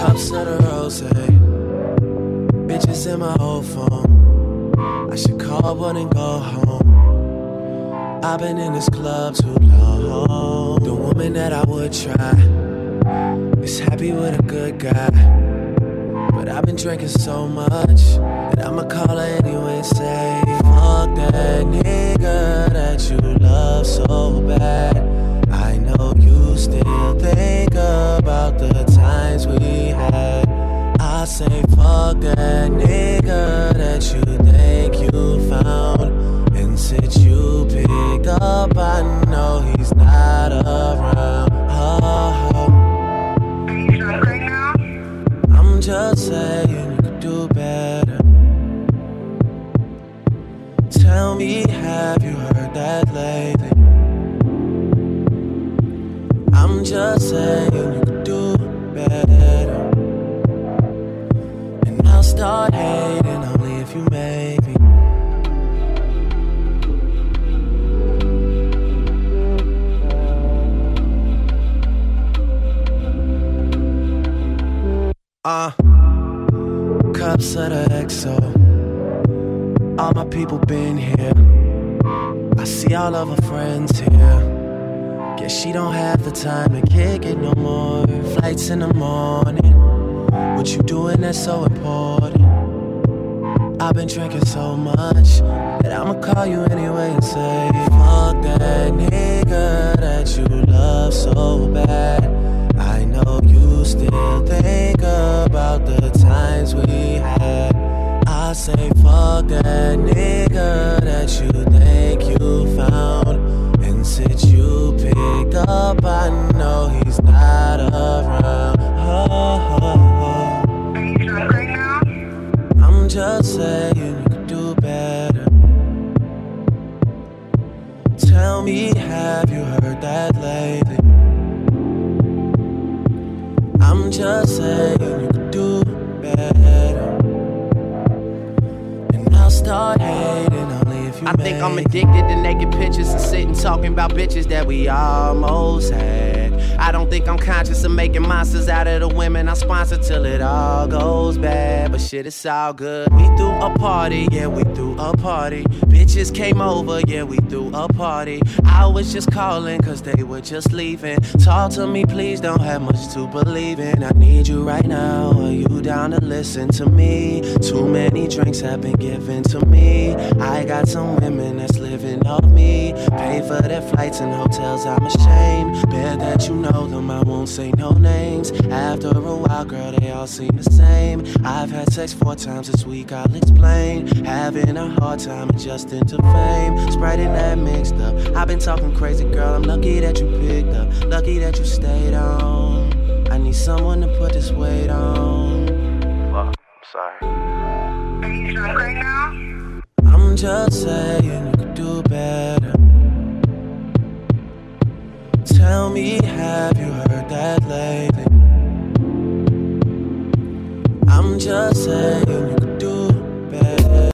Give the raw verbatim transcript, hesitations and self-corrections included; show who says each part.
Speaker 1: Cups of the rose, bitches in my old phone. I should call one and go home. I've been in this club too long. The woman that I would try is happy with a good guy, but I've been drinking so much that I'ma call her anyway and say, fuck that nigga that you love so bad. I know you still think about the times we had. I say fuck that nigga that you think you found, and since you picked up, I know he's not around. Oh,
Speaker 2: are you drunk right now?
Speaker 1: I'm just saying you could do better. Tell me, have you heard that lately? I'm just saying you could do better, and I'll start hating only if you make me. Uh, cups of the X O. All my people been here. I see all of her friends here. Guess she don't have the time to kick it no more. Flights in the morning. What you doing that's so important? I've been drinking so much that I'ma call you anyway and say, fuck that nigga that you love so bad. I know you still think about the times we had. I say fuck that nigga that you think you found, and since you picked up, I know he's not around. Oh, oh, oh.
Speaker 2: Are you drunk right now?
Speaker 1: I'm just saying you could do better. Tell me, have you heard that lately? I'm just saying you could do better, and I'll start hating only if you
Speaker 3: I think I'm addicted to naked pictures and sitting talking about bitches that we almost had. I don't think I'm conscious of making monsters out of the women I sponsor till it all goes bad. But shit, it's all good. We threw a party, yeah, we threw a party. Bitches came over, yeah, we threw a party. I was just calling cause they were just leaving. Talk to me, please, don't have much to believe in. I need you right now, are you down to listen to me? Too many drinks have been given to me. I got some women that's living off me. Pay for their flights and hotels, I'm ashamed. Bet that you know them, I won't say no names. After a while, girl, they all seem the same. I've had sex four times this week, I'll explain. Having a hard time adjusting to fame. Sprite and that mixed up. I've been talking crazy, girl, I'm lucky that you picked up. Lucky that you stayed on. I need someone to put this weight on. Fuck, I'm sorry.
Speaker 2: Are you drunk right now?
Speaker 1: I'm just saying you could do better. Tell me, have you heard that lately? I'm just saying